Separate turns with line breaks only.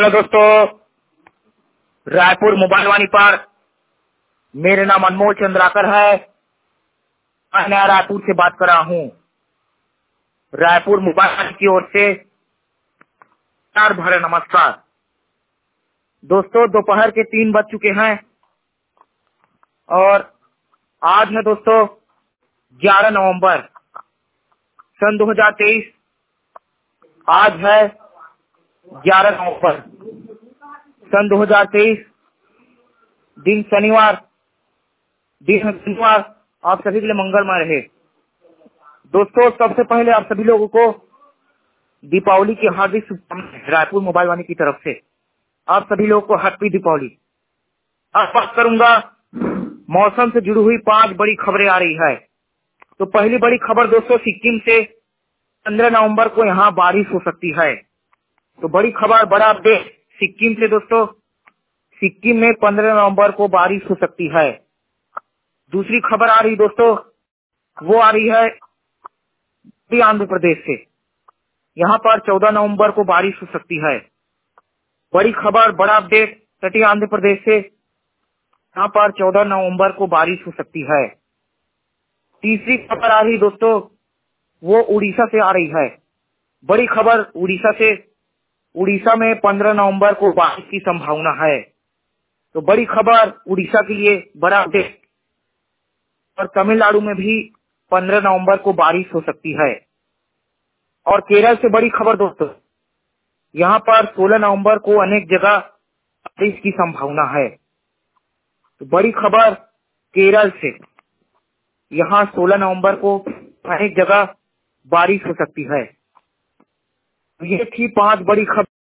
Hello दोस्तों, Raipur mobile वाणी पर मेरे नाम अनमोल चंद्राकर है। मैं नया रायपुर से बात कर रहा हूँ। रायपुर मोबाइल वाणी की ओर से प्यार भरे नमस्कार। दोस्तों, दोपहर के 3 बज चुके हैं और आज है दोस्तों 11 नवंबर सन 2023। आज है 11 नवंबर सन 2023, दिन शनिवार। आप सभी के लिए मंगलमय रहे। दोस्तों, सबसे पहले आप सभी लोगों को दीपावली की हार्दिक शुभकामनाएं रायपुर मोबाइल वाणी की तरफ से। आप सभी लोगों को हैप्पी दीपावली। अब बात करूंगा, मौसम से जुड़ी हुई 5 बड़ी खबरें आ रही है। तो पहली बड़ी खबर दोस्तों, सिक्किम से 15 नवंबर को यहाँ बारिश हो सकती है। तो बड़ी खबर, बड़ा अपडेट सिक्किम से दोस्तों। सिक्किम में 15 नवंबर को बारिश हो सकती है। दूसरी खबर आ रही दोस्तों, वो आ रही है आंध्र प्रदेश से। यहाँ पर 14 नवंबर को बारिश हो सकती है। बड़ी खबर, बड़ा अपडेट तटीय आंध्र प्रदेश से। यहाँ पर 14 नवंबर को बारिश हो सकती है। तीसरी खबर आ रही दोस्तों, वो उड़ीसा से आ रही है। बड़ी खबर उड़ीसा से। उड़ीसा में 15 नवंबर को बारिश की संभावना है। तो बड़ी खबर उड़ीसा के लिए, बड़ा अपडेट। और तमिलनाडु में भी 15 नवंबर को बारिश हो सकती है। और केरल से बड़ी खबर दोस्तों, यहाँ पर 16 नवंबर को अनेक जगह बारिश की संभावना है। तो बड़ी खबर केरल से, यहाँ 16 नवंबर को अनेक जगह बारिश हो सकती है। ये थी 5 बड़ी खबर।